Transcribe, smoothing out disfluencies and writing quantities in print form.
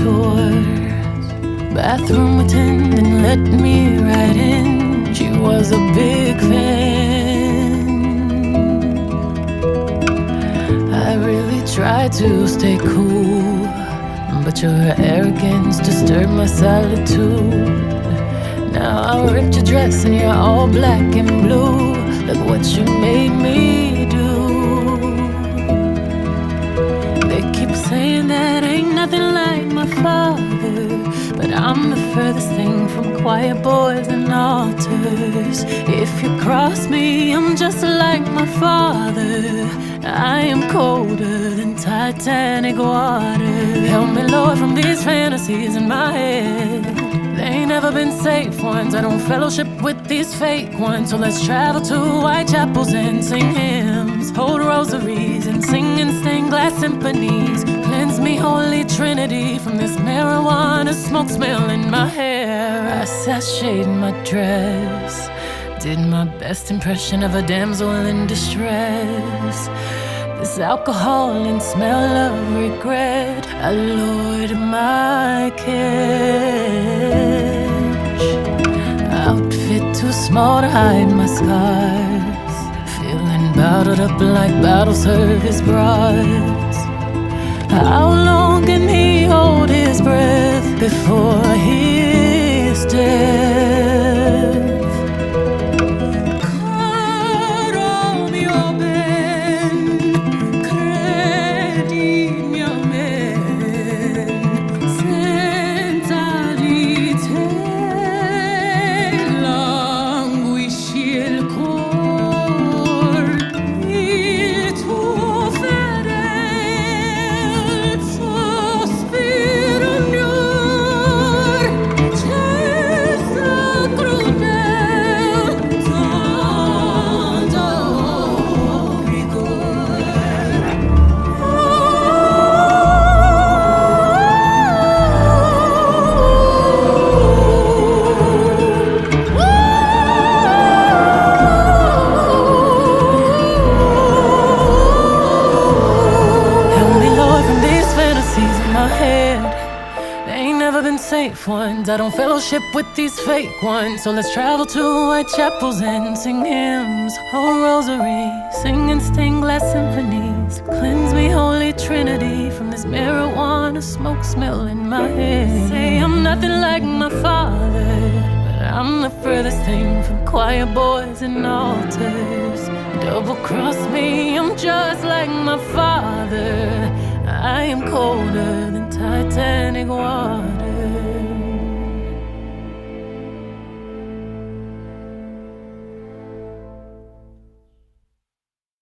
tours. Bathroom attendant let me right in. She was a big fan. I really tried to stay cool, but your arrogance disturbed my solitude. Now I ripped your dress and you're all black and blue. Look what you made me do. They keep saying that ain't nothing like my father, but I'm the furthest thing from quiet boys and altars. If you cross me, I'm just like my father. I am colder than Titanic water. Help me, Lord, from these fantasies in my head. They ain't never been safe ones. I don't fellowship with these fake ones. So let's travel to Whitechapels and sing hymns, hold rosaries and sing in stained glass symphonies. Cleanse me, Holy Trinity, from this marijuana smoke smell in my hair. I sashayed my dress, did my best impression of a damsel in distress. This alcohol and smell of regret, I lowered my catch. Outfit too small to hide my scars, feeling bottled up like bottle service broads. How long can he hold his breath before his death? They ain't never been safe ones. I don't fellowship with these fake ones. So let's travel to Whitechapels and sing hymns, hold rosary, sing in stained glass symphonies. Cleanse me, Holy Trinity, from this marijuana smoke smell in my head. Say I'm nothing like my father, but I'm the furthest thing from quiet boys and altars. Double cross me, I'm just like my father. I am colder than Titanic water.